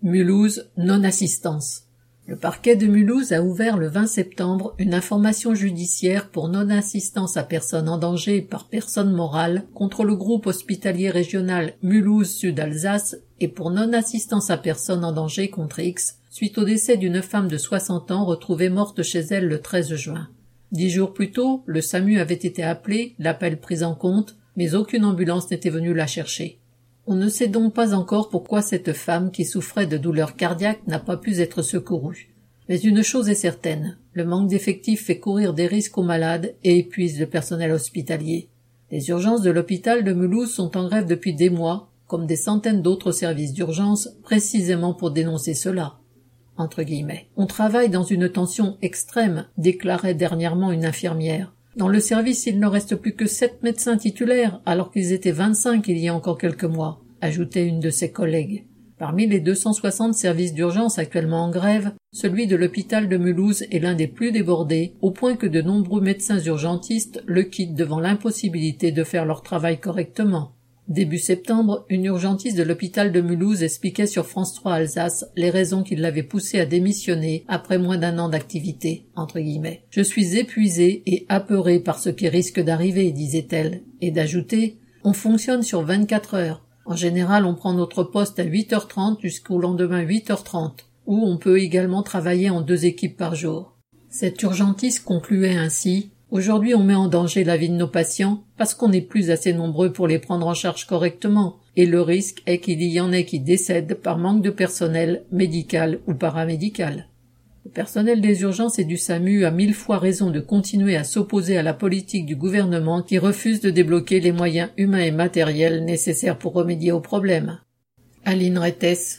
Mulhouse, non-assistance. Le parquet de Mulhouse a ouvert le 20 septembre une information judiciaire pour non-assistance à personne en danger par personne morale contre le groupe hospitalier régional Mulhouse-Sud-Alsace et pour non-assistance à personne en danger contre X suite au décès d'une femme de 60 ans retrouvée morte chez elle le 13 juin. 10 jours plus tôt, le SAMU avait été appelé, l'appel pris en compte, mais aucune ambulance n'était venue la chercher. On ne sait donc pas encore pourquoi cette femme qui souffrait de douleurs cardiaques n'a pas pu être secourue. Mais une chose est certaine, le manque d'effectifs fait courir des risques aux malades et épuise le personnel hospitalier. Les urgences de l'hôpital de Mulhouse sont en grève depuis des mois, comme des centaines d'autres services d'urgence, précisément pour dénoncer cela. Entre guillemets. On travaille dans une tension extrême, déclarait dernièrement une infirmière. Dans le service, il ne reste plus que 7 médecins titulaires, alors qu'ils étaient 25 il y a encore quelques mois, ajoutait une de ses collègues. Parmi les 260 services d'urgence actuellement en grève, celui de l'hôpital de Mulhouse est l'un des plus débordés, au point que de nombreux médecins urgentistes le quittent devant l'impossibilité de faire leur travail correctement. Début septembre, une urgentiste de l'hôpital de Mulhouse expliquait sur France 3 Alsace les raisons qui l'avaient poussée à démissionner après moins d'un an d'activité, entre guillemets. « Je suis épuisée et apeurée par ce qui risque d'arriver », disait-elle, et d'ajouter « On fonctionne sur 24 heures. En général, on prend notre poste à 8h30 jusqu'au lendemain 8h30, ou on peut également travailler en 2 équipes par jour. » Cette urgentiste concluait ainsi « Aujourd'hui, on met en danger la vie de nos patients parce qu'on n'est plus assez nombreux pour les prendre en charge correctement, et le risque est qu'il y en ait qui décèdent par manque de personnel médical ou paramédical. » Le personnel des urgences et du SAMU a 1000 fois raison de continuer à s'opposer à la politique du gouvernement qui refuse de débloquer les moyens humains et matériels nécessaires pour remédier au problème. Aline Rettes,